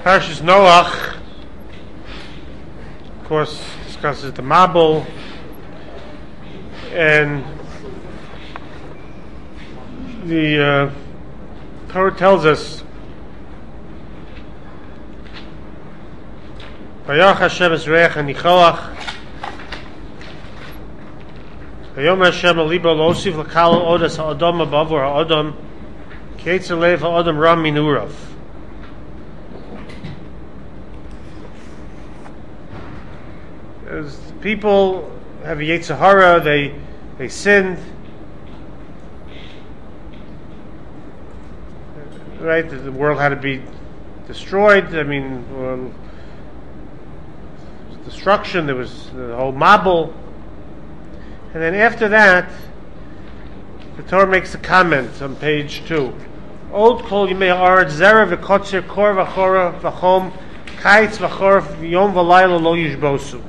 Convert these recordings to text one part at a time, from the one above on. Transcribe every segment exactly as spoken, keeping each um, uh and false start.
Parshas Noach, of course, discusses the Mabul, and the uh, Torah tells us, Vayach Hashem es reich hanichoach, Vayom Hashem alibo lo'osiv l'kal odas ha'odom abavur ha'odom, ki etzer lev ha'odom ram minurav. As people have a Yetzer Hara, they they sinned, right? The world had to be destroyed. I mean, well, destruction. There was the whole Mabul, and then after that, the Torah makes a comment on page two. Old kol yimei haaretz zera v'kotzer kor v'chora v'chom kaitz v'chorf yom v'layla lo yishbosu.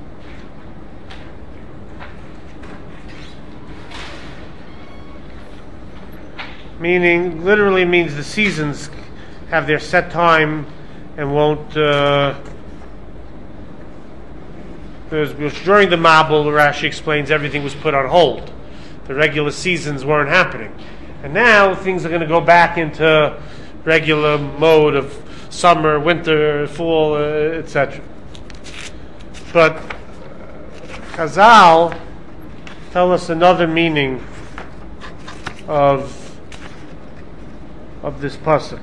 Meaning, literally means the seasons have their set time and won't. Uh, during the Mabul, Rashi explains everything was put on hold. The regular seasons weren't happening, and now things are going to go back into regular mode of summer, winter, fall, uh, et cetera. But Chazal tell us another meaning of. of this pasuk.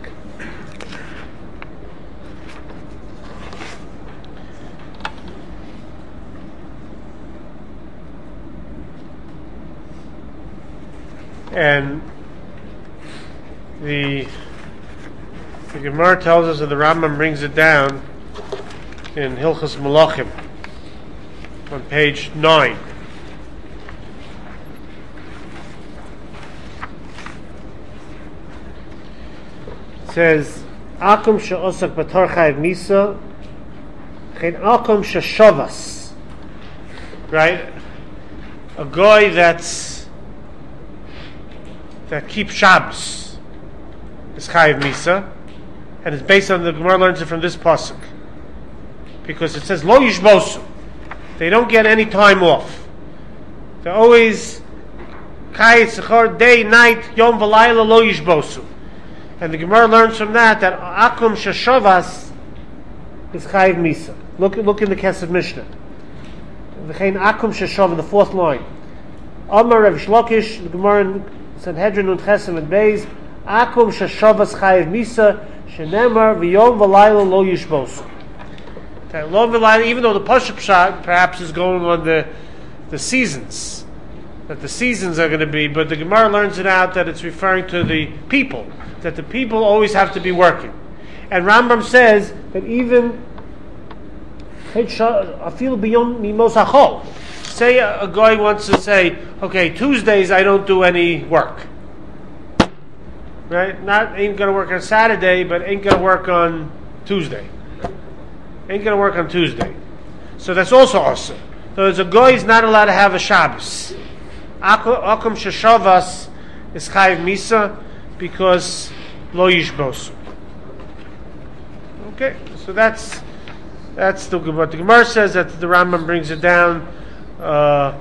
And the the Gemara tells us, and the Rambam brings it down in Hilchos Malachim on page nine. Says Akum she'osak b'tor chayiv misa, chen Akum she'shavas. Right, a guy that's that keeps Shabbos is chayiv misa, and it's based on the Gemara learns it from this pasuk because it says lo yishbosu. They don't get any time off. They're always kayit sechar day night yom v'layla lo yishbosu. And the Gemara learns from that that Akum Shashavas is Chayiv Misa. Look, look in the Kesef Mishnah. V'chein Akum Shashav in the fourth line. Amar Rav Shlokish, the Gemara in Sanhedrin and Chesem and Beis, Akum Shashavas Chayiv Misa, Shenemar V'yom V'layla Lo Yishbos. Okay, Lo V'layla, even though the Pashup Shah perhaps is going on the the seasons, that the seasons are going to be, but the Gemara learns it out that it's referring to the people. That the people always have to be working. And Rambam says that even say a, a guy wants to say, okay, Tuesdays I don't do any work. Right? Not ain't gonna work on Saturday, but ain't gonna work on Tuesday. Ain't gonna work on Tuesday. So that's also awesome. So as a guy is not allowed to have a Shabbos. Akum Shashavas is Chayiv Misa, because lo yishbos. Okay, so that's that's the what the Gemara says. That the Rambam brings it down. Uh,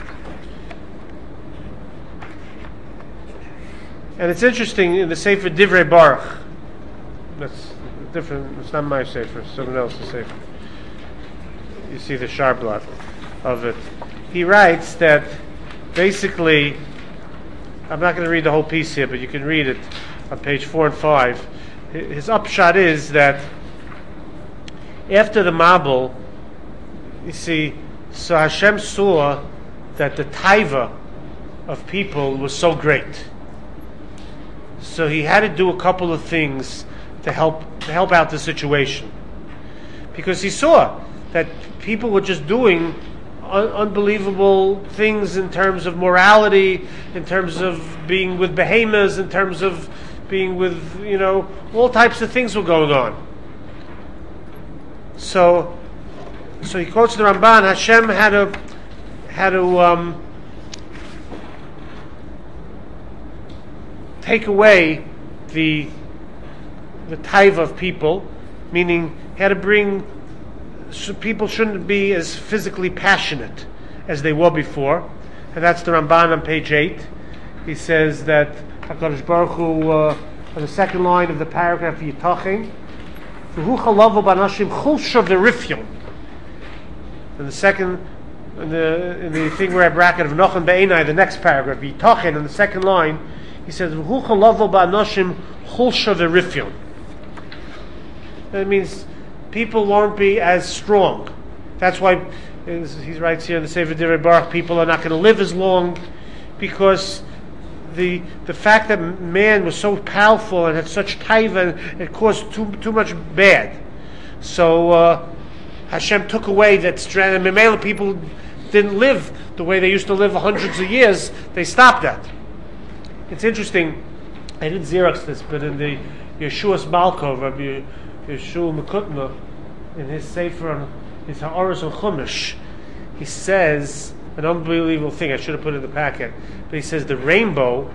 and it's interesting in the Sefer Divrei Baruch. That's different. It's not my Sefer. It's someone else's Sefer. You see the sharp blot of it. He writes that basically. I'm not going to read the whole piece here, but you can read it on page four and five. His upshot is that after the Mabul, you see, so Hashem saw that the taiva of people was so great. So he had to do a couple of things to help to help out the situation, because he saw that people were just doing unbelievable things in terms of morality, in terms of being with behemoths, in terms of being with, you know, all types of things were going on. So, so he quotes the Ramban. Hashem had to had to um, take away the the taiva of people, meaning he had to bring, so people shouldn't be as physically passionate as they were before, and that's the Ramban on page eight. He says that HaKadosh Baruch Hu, uh, on the second line of the paragraph, Yitachin, V'hu chalavu b'anashim chulsha v'rifyon. And the second, in the, in the thing where I bracket of Nochem Be'enai, the next paragraph, Yitachin, on the second line, he says, V'hu chalavu b'anashim chulsha v'rifyon. That means people won't be as strong. That's why, he writes here in the Sefer Divrei Baruch, people are not going to live as long, because the the fact that man was so powerful and had such taiva, it caused too too much bad. So uh, Hashem took away that strength, and Memela people didn't live the way they used to live hundreds of years. They stopped that. It's interesting. I didn't Xerox this, but in the Yeshua's Malkov, Rabbi Yeshua Mekutna, in his Sefer on his Ha'aros and Chumash, he says an unbelievable thing. I should have put it in the packet, but he says the rainbow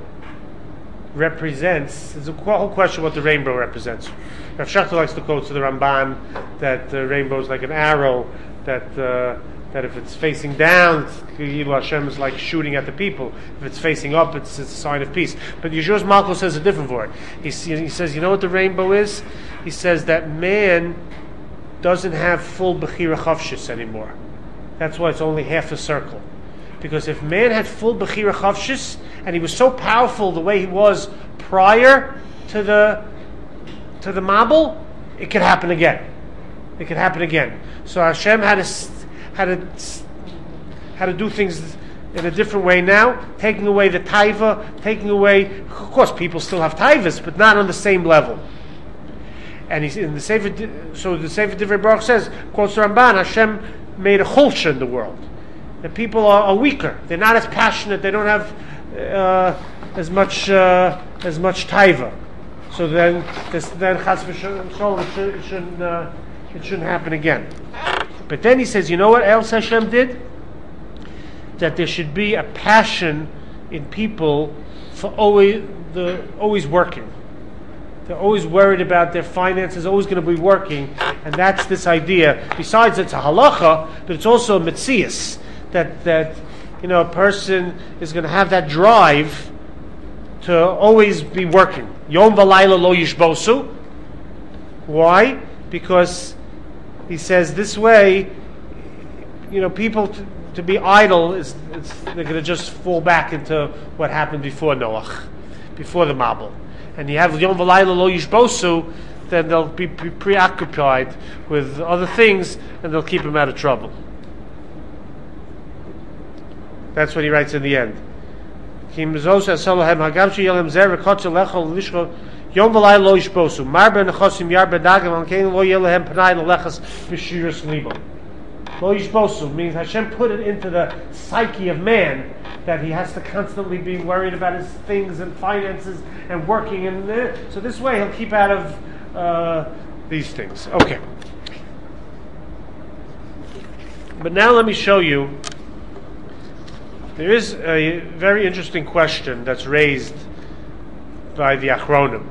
represents. There's a whole question what the rainbow represents. Rav Shachter likes to quote to the Ramban that the rainbow is like an arrow. That uh, that if it's facing down, Hashem is like shooting at the people. If it's facing up, it's, it's a sign of peace. But Yeshua's Malko says a different word. He, he says, you know what the rainbow is? He says that man doesn't have full Bechira Chavshis anymore. That's why it's only half a circle. Because if man had full Bechira Chavshis, and he was so powerful the way he was prior to the to the Mabul, it could happen again. It could happen again. So Hashem had to had to had to do things in a different way now, taking away the taiva, taking away. Of course, people still have taivas, but not on the same level. And he's in the Sefer. So the Sefer Divrei Baruch says, quotes the Ramban, Hashem made a chulsha in the world. The people are, are weaker. They're not as passionate. They don't have uh, as much uh, as much taiva. So then, this, then chas v'sholom, it, should, it shouldn't uh, it shouldn't happen again. But then he says, you know what else Hashem did? That there should be a passion in people for always the always working. They're always worried about their finances, always going to be working, and that's this idea. Besides, it's a halacha, but it's also a metzias, that that you know a person is going to have that drive to always be working. Yom v'layla lo yishbosu. Why? Because he says this way, you know, people to, to be idle is it's, they're going to just fall back into what happened before Noach, before the Mabul. And you have Yom V'Layla Lo Yishbosu, then they'll be pre- preoccupied with other things, and they'll keep him out of trouble. That's what he writes in the end. Yom V'Layla Lo Yishbosu Marbe Nechosim Yarbe Dagam Ankein Lo Yelehem Panai Lelechas V'Shiras Libo. Lo Yishbosu means Hashem put it into the psyche of man that he has to constantly be worried about his things and finances and working, and uh, so this way he'll keep out of uh, these things. Okay. But now let me show you. There is a very interesting question that's raised by the Achronim,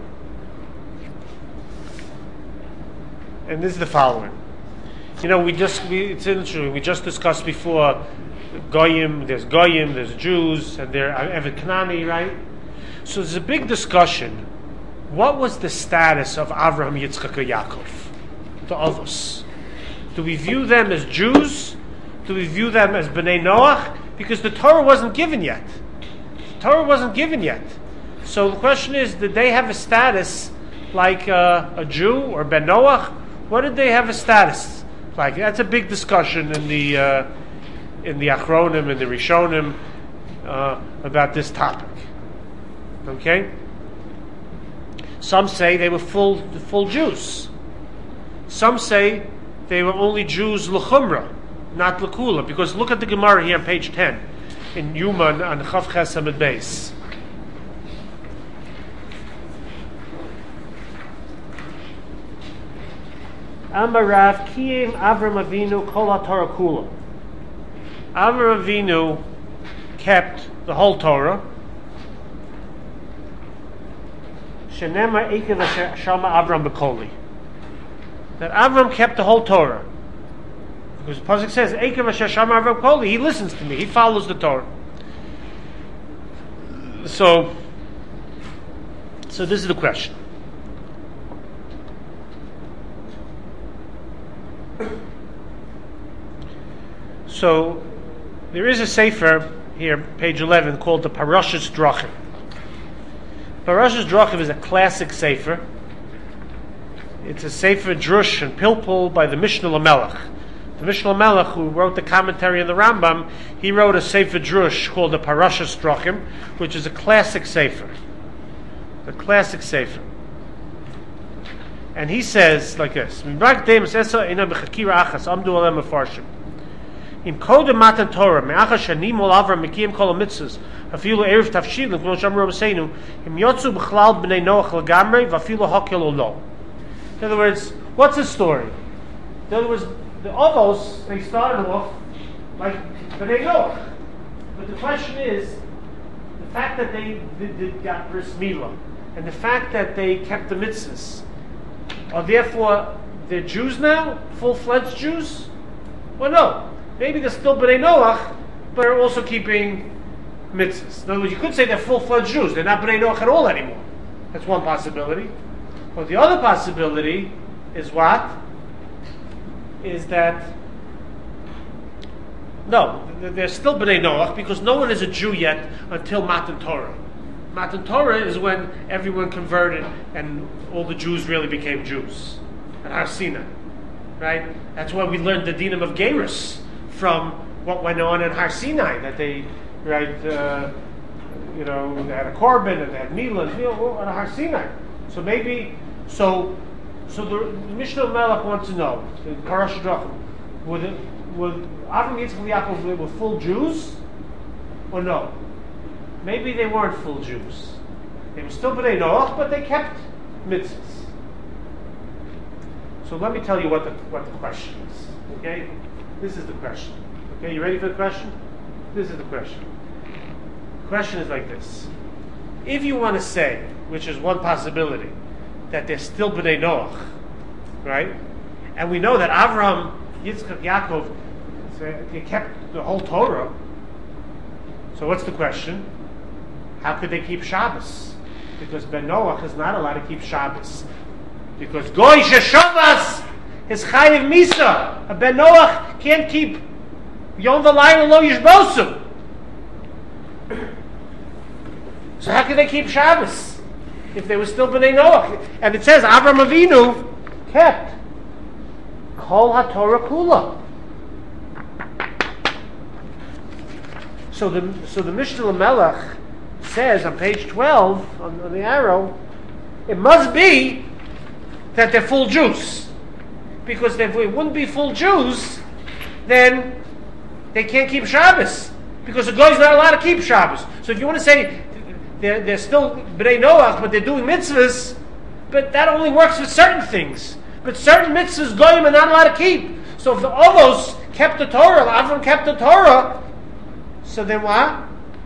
and this is the following. You know, we just we, it's interesting. We just discussed before. Goyim, there's Goyim, there's Jews, and there are Evet Kanani, right? So there's a big discussion. What was the status of Avraham, Yitzchak, and Yaakov, the others? Do we view them as Jews? Do we view them as Bnei Noach? Because the Torah wasn't given yet. The Torah wasn't given yet. So the question is, did they have a status like uh, a Jew or Ben Noach? What did they have a status like? That's a big discussion in the uh, in the Achronim and the Rishonim uh, about this topic. Okay? Some say they were full full Jews. Some say they were only Jews l'chumra, not l'kula. Because look at the Gemara here on page ten in Yuman on Chav Ches Amud Beis. Amarav Kiyim Avram Avinu Kol HaTorah Kula. Avram Avinu kept the whole Torah. Shenema Ekev Shama Avram Bekoli. that Avram kept the whole Torah. Because the pasuk says, Eikev asher shama Avram koli, he listens to me, he follows the Torah. So, so this is the question. So, there is a sefer here, page eleven, called the Parashas Drachim. Parashas Drachim is a classic sefer. It's a sefer drush and pilpul by the Mishnah Lamelech. The Mishnah Lamelech, who wrote the commentary on the Rambam, he wrote a sefer drush called the Parashas Drachim, which is a classic sefer. A classic sefer. And he says like this: Im kodem matan Torah, me'achar shanim ol Avram mekiyim kol ha-mitzvos, afilu erev tafshilin, k'mo shamru Rabbeinu, im yotzu b'chlal b'nei Noach legamrei, v'afilu hakel o lo. In other words, what's the story? In other words, the Avos, they started off like b'nei Noach. But the question is, the fact that they did, did got bris milah, and the fact that they kept the mitzvahs, are therefore they're Jews now, full-fledged Jews? Well, no. Maybe they're still B'nai Noach, but they're also keeping mitzvahs. In other words, you could say they're full-fledged Jews. They're not B'nai Noach at all anymore. That's one possibility. But the other possibility is what? Is that, no, they're still B'nai Noach because no one is a Jew yet until Matan Torah. Matan Torah is when everyone converted and all the Jews really became Jews. At Har Sinai. Right? That's why we learned the dinam of Gerus from what went on in Har Sinai, that they, right, uh, you know, they had a korban and they had milah and milah on Har Sinai. So maybe, so, so the, the Mishnah Melech wants to know, the Parashas Drachim, were the, were Avram, Yitzchak, and Yaakov they were full Jews, or no? Maybe they weren't full Jews. They were still B'nai Noach, but they kept mitzvahs. So let me tell you what the what the question is. Okay? This is the question. Okay, you ready for the question? This is the question. The question is like this. If you want to say, which is one possibility, that they're still B'nai Noach, right? And we know that Avram, Yitzchak, Yaakov, they kept the whole Torah. So what's the question? How could they keep Shabbos? Because Ben Noach is not allowed to keep Shabbos. Because Goy Sheshavas is Chayiv Misa. A Ben Noach can't keep Yom V'Layla Lo Yishbosu. So how can they keep Shabbos if they were still B'nai Noach? And it says Avram Avinu kept Kol HaTorah Kula. So the so the Mishnah Lamelech says on page twelve on, on the arrow, it must be that they're full Jews. Because if they wouldn't be full Jews, then they can't keep Shabbos. Because the guy's not allowed to keep Shabbos. So if you want to say they're, they're still B'nai Noach, but they're doing mitzvahs, but that only works for certain things. But certain mitzvahs, goyim are not allowed to keep. So if the Avos kept the Torah, Avram kept the Torah, so then what?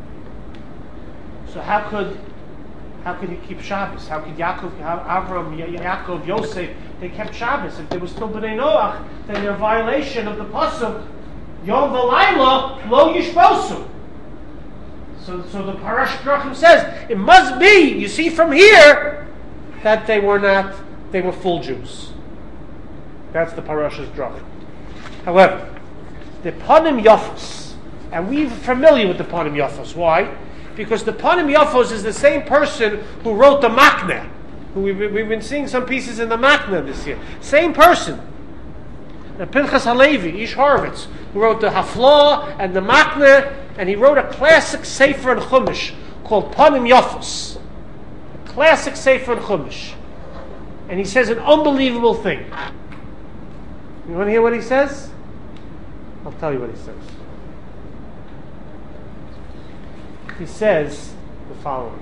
So how could How could he keep Shabbos? How could Yaakov, Avram, Yaakov, Yosef, they kept Shabbos? If they were still B'nai Noach, then they're a violation of the pasuk, Yom V'Layla Lo Yishbosu. So, so the Parashas Drachim says, it must be, you see from here, that they were not, they were full Jews. That's the Parashas Drachim. However, the Panim Yafos, and we're familiar with the Panim Yafos. Why? Because the Panim Yafos is the same person who wrote the Makneh. Who we've, we've been seeing some pieces in the Makneh this year. Same person. The Pinchas Halevi, Ish Horowitz, who wrote the Haflah and the Makneh, and he wrote a classic Sefer in Chumash called Panim Yafos. A classic Sefer in Chumash. And he says an unbelievable thing. You want to hear what he says? I'll tell you what he says. He says the following: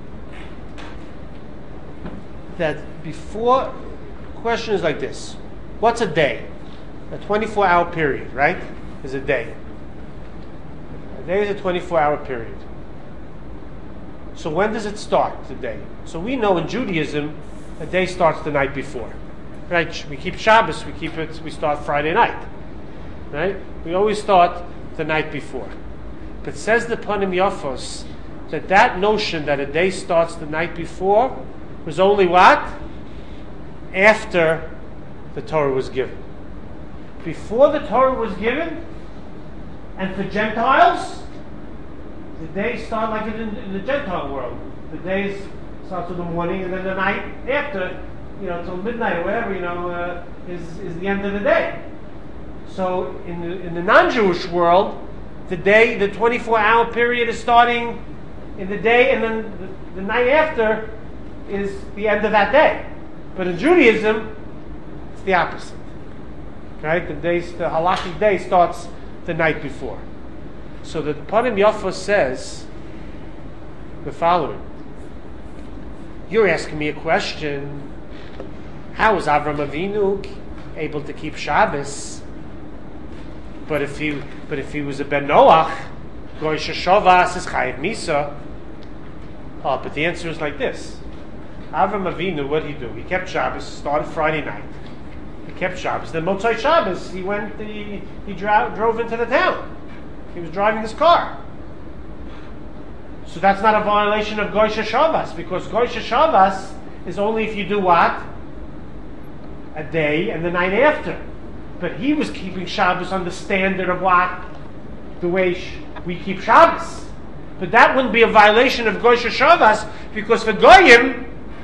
that before, the question is like this: what's a day? A twenty-four hour period, right? Is a day. A day is a twenty-four hour period. So when does it start, the day? So we know in Judaism, a day starts the night before. right? We keep Shabbos. We keep it. We start Friday night, right? We always start the night before. But says the Panim Yafos that that notion that a day starts the night before was only what? After the Torah was given. Before the Torah was given, and for Gentiles, the days start like in, in the Gentile world. The days start in the morning, and then the night after, you know, till midnight or whatever, you know, uh, is is the end of the day. So in the in the non-Jewish world, the day, the twenty-four hour period is starting in the day, and then the, the night after is the end of that day. But in Judaism, it's the opposite. Right? The day, the halakhic day starts the night before. So the Panim Yafos says the following. You're asking me a question. How is Avram Avinu able to keep Shabbos? But if he, but if he was a Ben Noach, Goy Sheshavas is Chayiv Misa. Oh, but the answer is like this. Avram Avinu, what did he do? He kept Shabbos, started Friday night. He kept Shabbos. Then Motzai Shabbos, he went, he, he dro- drove into the town. He was driving his car. So that's not a violation of Goy Sheshavas, because Goy Sheshavas is only if you do what? A day and the night after. But he was keeping Shabbos on the standard of what? The way sh- we keep Shabbos. But that wouldn't be a violation of Goy Sheshavas, because for Goyim,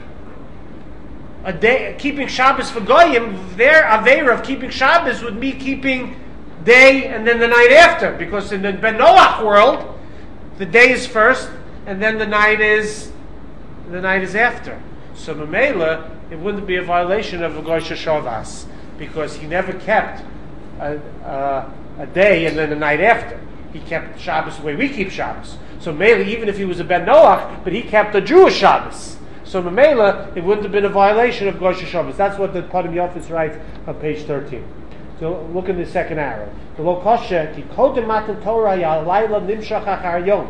a day, keeping Shabbos for Goyim, their Aveira of keeping Shabbos would be keeping day and then the night after. Because in the Ben Noach world, the day is first and then the night is the night is after. So Mamela, it wouldn't be a violation of Goy Sheshavas, because he never kept a, a, a day and then the night after. He kept Shabbos the way we keep Shabbos. So Mamela, even if he was a Ben Noach, but he kept a Jewish Shabbos. So Mamela, it wouldn't have been a violation of Goy Sheshavas. That's what the Panim Yafos writes on page thirteen. So look in the second arrow. The lo kosher ki kodem matan Torah ya layla nimshach achar yom.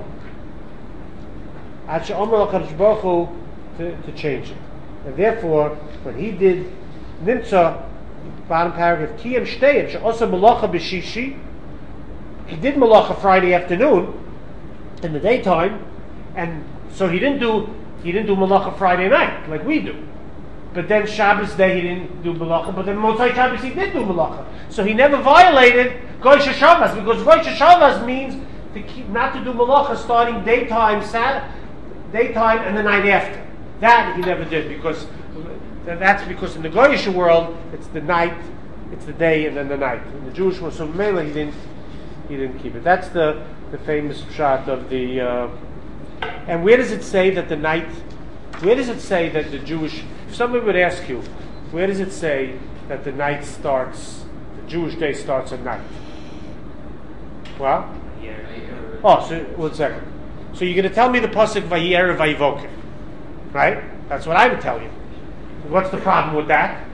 Ad she'omer HaKadosh Baruch Hu to to change it. And therefore, when he did nimtza, bottom paragraph, kiyem shteyim she'osa melacha b'shishi, he did melacha Friday afternoon in the daytime, and so he didn't do he didn't do melacha Friday night like we do. But then Shabbos day he didn't do melacha, but then Motzai Shabbos he did do melacha. So he never violated Goy Sheshavas, because Goy Sheshavas means to keep, not to do melacha starting daytime, Saturday, daytime and the night after. That he never did, because that's because in the Goyish world it's the night, it's the day and then the night. In the Jewish world, so Mela he didn't he didn't keep it. That's the, the famous shot of the. Uh, and where does it say that the night? Where does it say that the Jewish? If somebody would ask you, where does it say that the night starts? The Jewish day starts at night. Well, oh, so one second. So you're going to tell me the pasuk Vayi'erev Vayivoker, right? That's what I would tell you. What's the problem with that?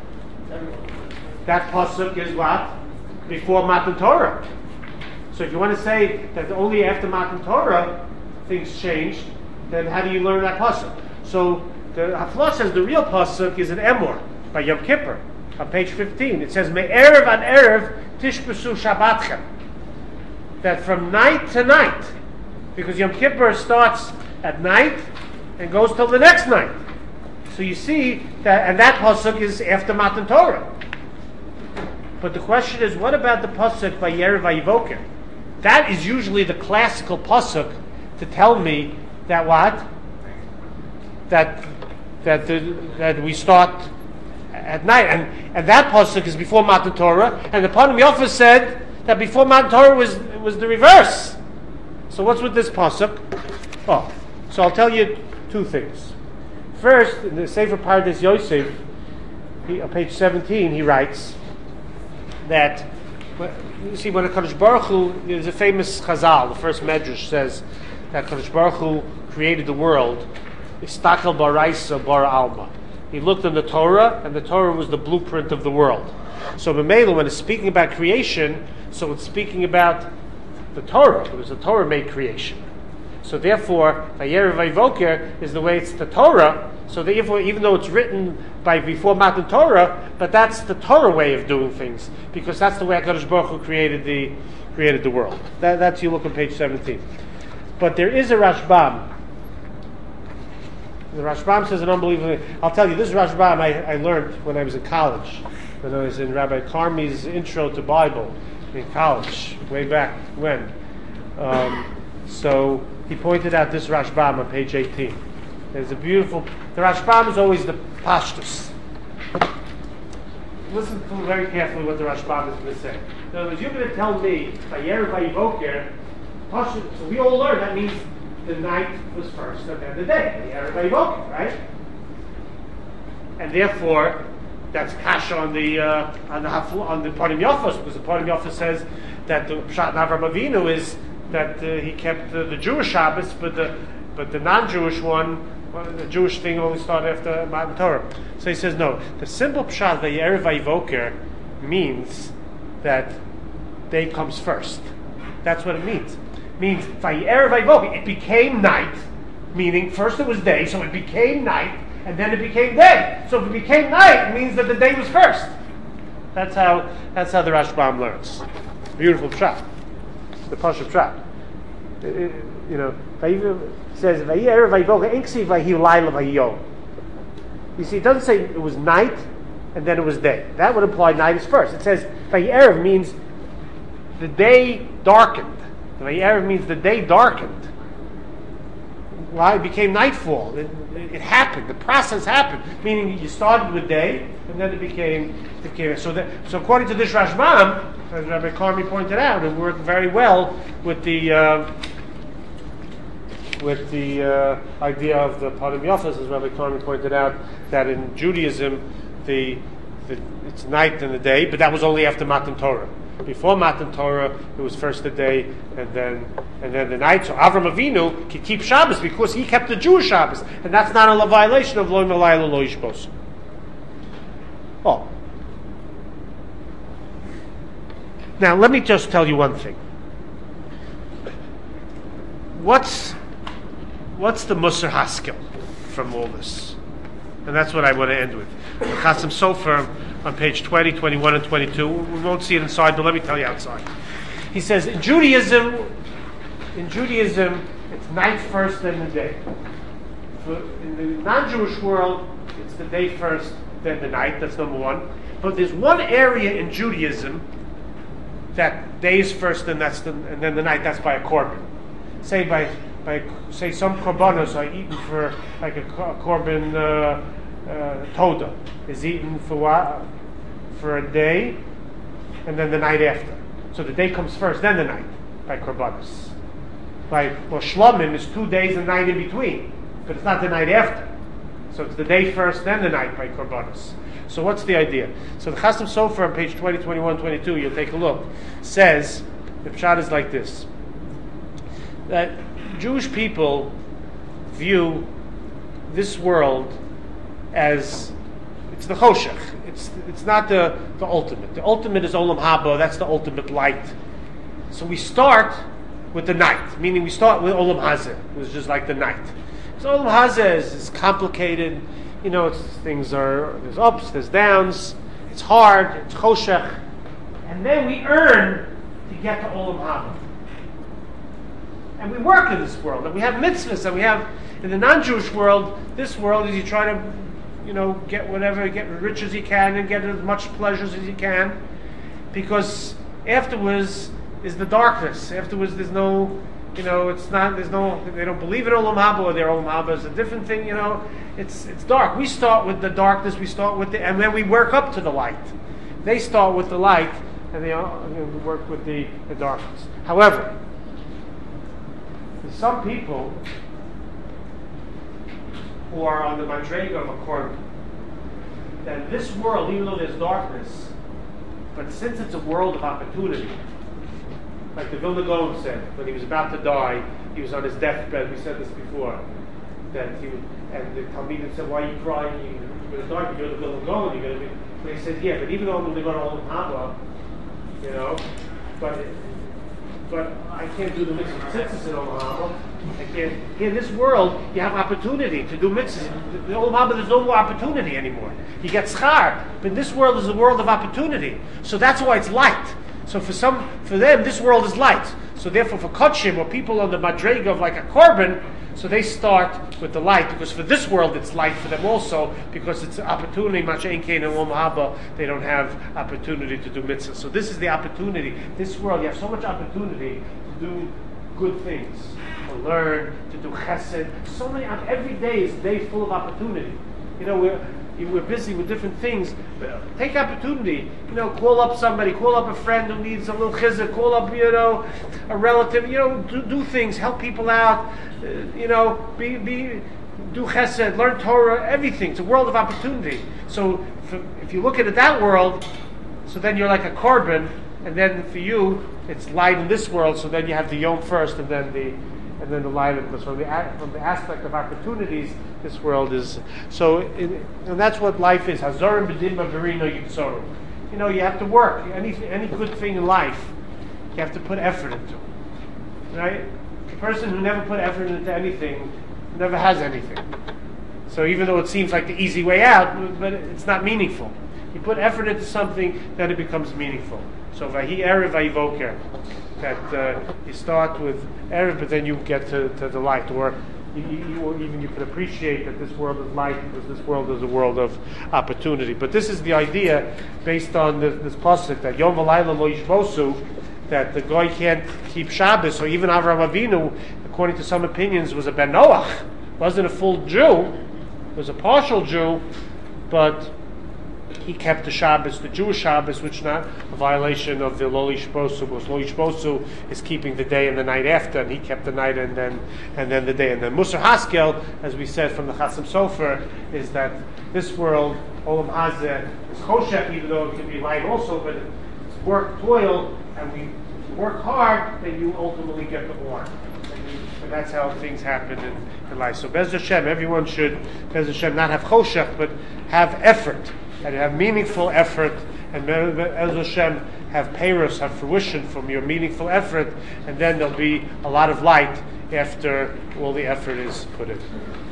That pasuk is what? Before Matan Torah. So if you want to say that only after Matan Torah things changed, then how do you learn that pasuk? So the Hafla says the real pasuk is an Emor by Yom Kippur on page fifteen. It says Me'erev an Erev Tishbesu Shabbatchem. That from night to night, because Yom Kippur starts at night and goes till the next night. So you see that, and that pasuk is after Matan Torah. But the question is, what about the pasuk Vayerev Vayivoker? That is usually the classical pasuk to tell me that what? That that the, that we start at night, and and that pasuk is before Matan Torah, and the Panim Yafos said that before Matan Torah was was the reverse. So what's with this pasuk? Oh, so I'll tell you two things. First, in the Sefer Pardes Yosef, he, on page seventeen, he writes that, you see, when a Kadosh Baruch Hu, there's a famous Chazal, the first Medrash says that Kadosh Baruch Hu created the world, Istakel Baraisa Bar Alma. He looked in the Torah, and the Torah was the blueprint of the world. So B'meila, when it's speaking about creation, so it's speaking about the Torah, because the Torah made creation. So therefore, Vayerev Vayvoker is the way it's the Torah. So therefore, even though it's written by before Matan Torah, but that's the Torah way of doing things, because that's the way HaKadosh Baruch Hu created the created the world. That, that's you look on page seventeen. But there is a Rashbam. The Rashbam says an unbelievable thing. I'll tell you, this Rashbam I, I learned when I was in college, when I was in Rabbi Carmi's Intro to Bible in college, way back when. Um, so he pointed out this Rashbam on page eighteen. There's a beautiful. The Rashbam is always the pashtus. Listen to very carefully what the Rashbam is going to say. In other words, you're going to tell me Vayerev Vayivoker. So we all learn that means the night was first and then the day. Vayerev Vayivoker, right? And therefore, that's kasha on the uh, on the on the Parim Yafos, because the Parim Yafos says that the Pshat Avram Avinu is that uh, he kept uh, the Jewish Shabbos, but the but the non-Jewish one. Well, the Jewish thing only started after Matan Torah. So he says, no, the simple pshat Vayerev Vayivoker means that day comes first. That's what it means. It means Vayerev Vayivoker, it became night, meaning first it was day, so it became night, and then it became day. So if it became night, it means that the day was first. That's how that's how the Rashbam learns. Beautiful pshat. The Pasha pshat. It, it, you know, says Vayerev Vayivoker Inksi Vayi Laila Vayiyom. You see, it doesn't say it was night and then it was day. That would imply night is first. It says Vayerev means the day darkened. Vayerev means the day darkened. Why? It became nightfall. It, it, it happened. The process happened. Meaning you started with day and then it became it became so that so according to this Rashbam, as Rabbi Carmi pointed out, it worked very well with the uh, with the uh, idea of the Parim Yafos, as Rabbi Carmi pointed out, that in Judaism the, the it's night and the day, but that was only after Matan Torah. Before Matan Torah, it was first the day and then and then the night. So Avram Avinu could keep Shabbos because he kept the Jewish Shabbos, and that's not a violation of Lo Malayla Lo Yishbos. Oh. Now, let me just tell you one thing. What's what's the Musar Haskell from all this? And that's what I want to end with. Chassam Sofer on page twenty, twenty-one, and twenty-two. We won't see it inside, but let me tell you outside. He says, in Judaism, in Judaism, it's night first, then the day. For in the non-Jewish world, it's the day first, then the night. That's number one. But there's one area in Judaism that day is first, and that's the, and then the night. That's by a korban. Say by by say some korbanos are eaten for like a, a korban uh, uh, toda is eaten for what? For a day, and then the night after. So the day comes first, then the night by korbanos. By well, shlomim is two days and night in between, but it's not the night after. So it's the day first, then the night by korbanos. So what's the idea? So the Chassam Sofer on page twenty, twenty-one, twenty-two, you'll take a look, says, the pshat is like this, that Jewish people view this world as, it's the choshech, it's it's not the, the ultimate. The ultimate is Olam Haba, that's the ultimate light. So we start with the night, meaning we start with Olam Hazeh, which is just like the night. So Olam Hazeh is, is complicated. You know, it's, things are, there's ups, there's downs, it's hard, it's choshech. And then we earn to get to Olam Haba. And we work in this world, and we have mitzvahs, and we have, in the non-Jewish world, this world is you try to, you know, get whatever, get as rich as you can, and get as much pleasures as you can, because afterwards is the darkness. Afterwards there's no, you know, it's not, there's no, they don't believe in Olam Haba, or their Olam Haba is a different thing, you know. It's it's dark. We start with the darkness, we start with the, and then we work up to the light. They start with the light, and they uh, work with the, the darkness. However, there's some people who are on the madrega of a korban, that this world, even though there's darkness, but since it's a world of opportunity, like the Vilna Gaon said, when he was about to die, he was on his deathbed, we said this before, that he would, and the Talmidim said, why are you crying? You're going to die, but you're the Vilna Gaon, you're going to be, but he said, yeah, but even though I'm going to go to Olam Haba, you know, but, but I can't do the mitzvah tzitzis in Olam Haba, Like here, here in this world, you have opportunity to do mitzvahs. The Olam Haba, there's no more opportunity anymore. You get schar, but this world is a world of opportunity. So that's why it's light. So for some, for them, this world is light. So therefore, for Kodshim, or people on the madrega of like a korban, so they start with the light, because for this world it's light for them also, because it's an opportunity. Masha'en Kein and Olam Haba, they don't have opportunity to do mitzvahs. So this is the opportunity. This world, you have so much opportunity to do good things, to learn, to do chesed. So many, every day is a day full of opportunity. You know, we're we're busy with different things. Take opportunity. You know, call up somebody, call up a friend who needs a little chizuk, call up, you know, a relative. You know, do, do things, help people out. Uh, you know, be be do chesed, learn Torah, everything. It's a world of opportunity. So for, if you look at it that world, so then you're like a korban, and then for you it's light in this world. So then you have the yom first, and then the and then the light of this. From the from the aspect of opportunities, this world is so, in, and that's what life is. Hazorim b'dimma verino yitzoru. You know, you have to work. Any any good thing in life, you have to put effort into. Right? The person who never put effort into anything never has anything. So even though it seems like the easy way out, but it's not meaningful. You put effort into something, then it becomes meaningful. So vahi erev vahi voker. That uh, you start with erev, but then you get to, to the light, or you, you, or even you can appreciate that this world is light, because this world is a world of opportunity. But this is the idea based on this, this pasuk that Yom v'layla lo yishbosu, that the guy can't keep Shabbos, or even Avraham Avinu, according to some opinions, was a Ben Noach, wasn't a full Jew, was a partial Jew, but he kept the Shabbos, the Jewish Shabbos, which is not a violation of the Lo Yishbosu, because Lo Yishbosu is keeping the day and the night after, and he kept the night and then and then the day. And then Musar Haskel, as we said from the Chasam Sofer, is that this world, Olam Hazeh, is Choshech, even though it can be light also, but it's work, toil, and we work hard, then you ultimately get the or. And that's how things happen in, in life. So Bez Hashem, everyone should, Bez Hashem, not have Choshech, but have effort. And have meaningful effort, and Bez Hashem have peiros, have fruition from your meaningful effort, and then there'll be a lot of light after all the effort is put in.